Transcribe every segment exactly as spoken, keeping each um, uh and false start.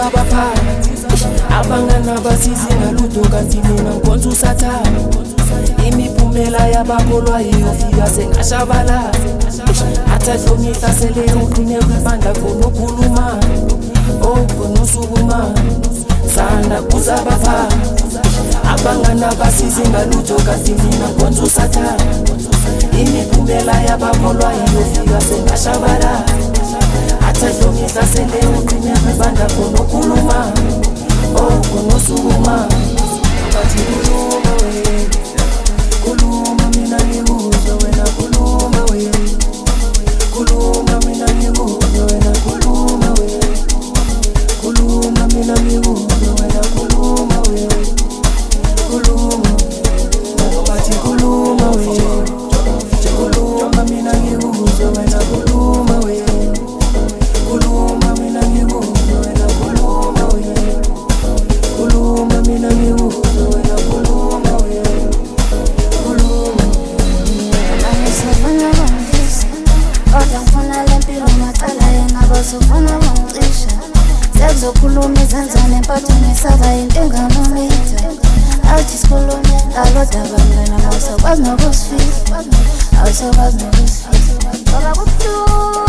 abaphathi abangana basizi ngalutho kanti mina nkonzo usathana imiphumela yabakholwayo iyofika sengashabalala athatho ngihlasele uqine kwibandla konokhuluma oh konosukuma sanda kuzabaphathi abangana basizi ngalutho kanti mina nkonzo usathana imiphumela yabakholwayo iyofika sengashabalala athatho ngihlasele uqine kwibandla konokhuluma oh konosukuma bathi kuluma we kuluma mina ngikuzwa wena kuluma we kuluma mina ngikuzwa wena kuluma we kuluma mina ngikuzwa wena kuluma we kuluma bathi kuluma we kuluma mina ngikuzwa wena kuluma we kuluma mina ngikuzwa wena kuluma we kuluma mina ngikuzwa wena kuluma we kuluma angisafuna bangisa kodwa ngifuna lempilo macala yengaba sofuna bangicisha sekuzokhuluma izenzane mpatho ngisaba inkinga nomitha awuthi sikhulume alodaba mngana mawusakwazi nokusifihla awusakwazi nokusifihla ngoba kubuhlungu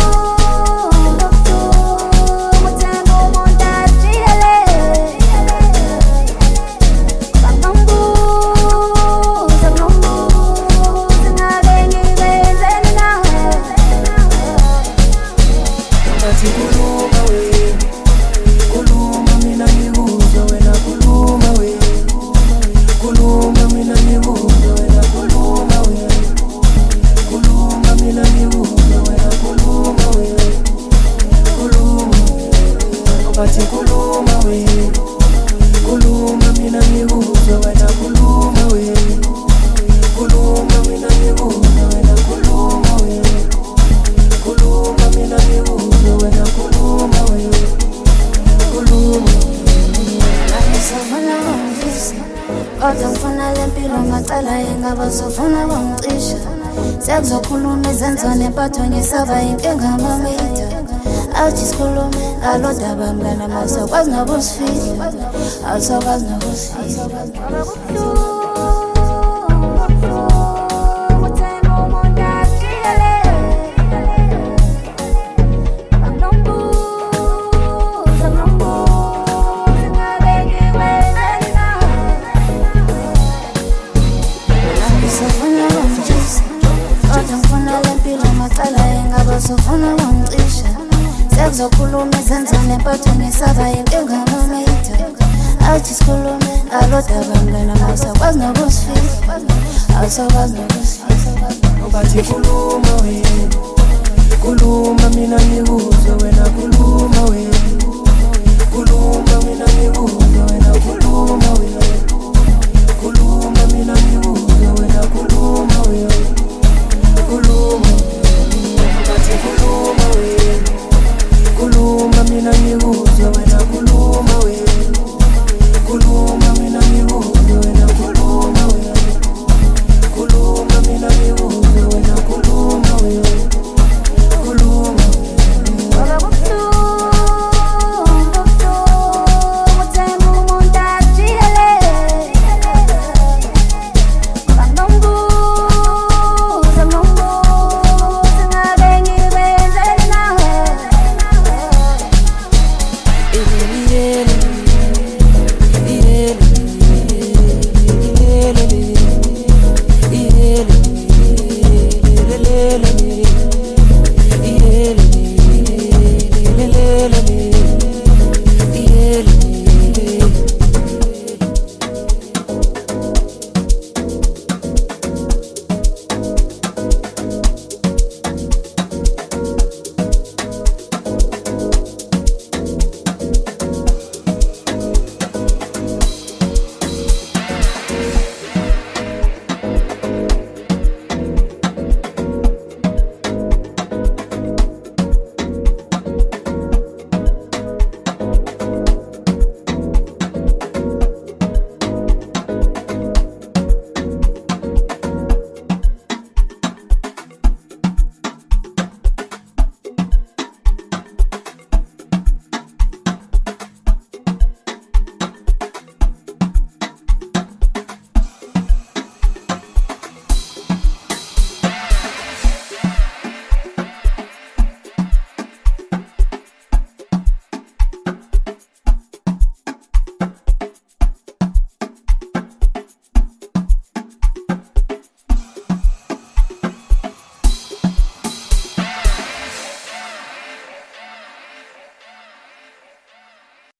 bathi kuluma we kuluma mina ngikuzwa wena kuluma we kuluma mina ngikuzwa wena kuluma we kuluma mina ngikuzwa wena kuluma we kuluma angisafuna bangisa kodwa ngifuna lempilo macala yengaba sofuna bangicisha sekuzokhuluma izenzane mpatho ngisaba inkinga nomitha awuthi sikhulume alodaba mngana mawusakwazi nokusifihla awusakwazi nokusifihla angisafuna bangisa kodwa ngifuna lempilo macala yengaba sofuna bangicisha sekuzokhuluma izenzane mpatho ngisaba inkinga nomitha awuthi sikhulume alodaba mngana mawusakwazi nokusifihla awusakwazi nokusifihla bathi kuluma we kuluma mina ngikuzwa wena kuluma we kuluma mina ngikuzwa wena kuluma we